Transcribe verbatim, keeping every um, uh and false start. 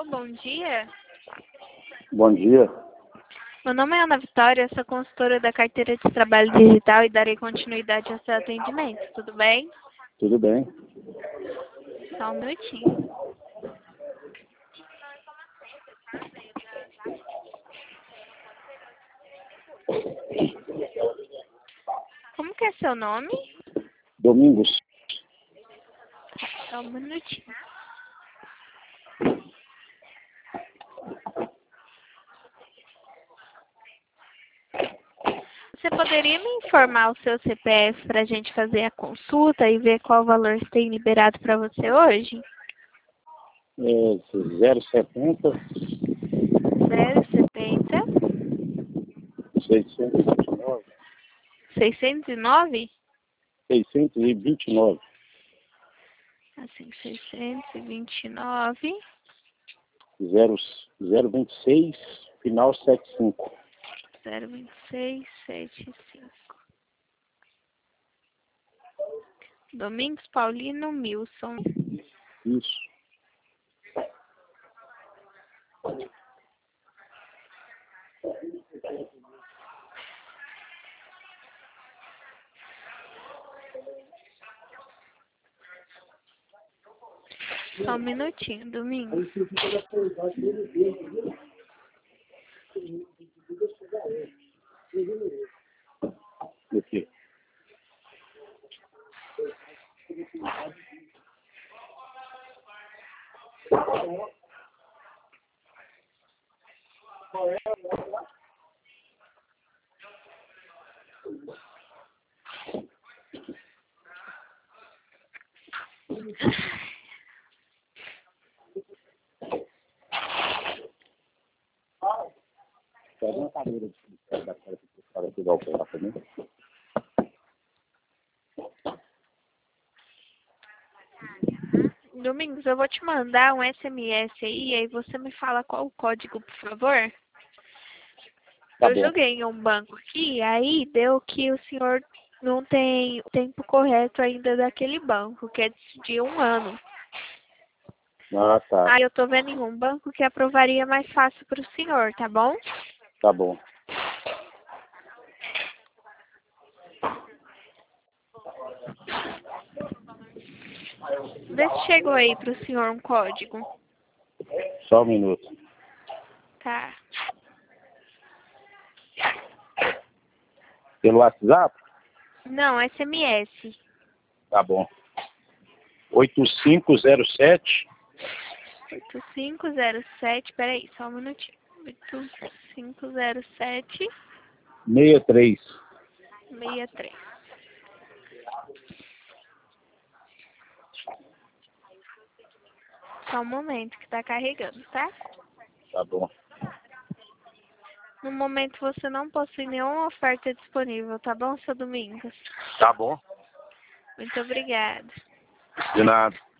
Alô, bom dia. Bom dia. Meu nome é Ana Vitória, sou consultora da carteira de trabalho digital e darei continuidade ao seu atendimento. Tudo bem? Tudo bem. Só um minutinho. Como que é seu nome? Domingos. Só um minutinho. Você poderia me informar o seu C P F para a gente fazer a consulta e ver qual valor tem liberado para você hoje? É zero setenta, zero setenta, seiscentos e vinte e nove, seiscentos e nove? seiscentos e vinte e nove, Assim, seiscentos e vinte e nove, zero, zero vinte e seis, final setenta e cinco. zero vinte e seis, setenta e cinco. Domingos Paulino Milson. Isso. Só um minutinho, Domingos. O quê? Pega uma cadeira de escritório daquela que o cara pegar o pé lá também. Domingos, eu vou te mandar um S M S aí, aí você me fala qual o código, por favor. Tá Eu bom. joguei em um banco aqui, aí deu que o senhor não tem o tempo correto ainda daquele banco, que é de um ano. Ah, tá. Aí eu tô vendo em um banco que aprovaria mais fácil para o senhor, tá bom? Tá bom. Vê se chegou aí para o senhor um código. Só um minuto. Tá. Pelo WhatsApp? Não, S M S. Tá bom. oito cinco zero sete, oito cinco zero sete, peraí, só um minutinho. oito cinco zero sete, seis três. seis três. Só um momento que tá carregando, tá? Tá bom. No momento você não possui nenhuma oferta disponível, tá bom, seu Domingos? Tá bom. Muito obrigada. De nada.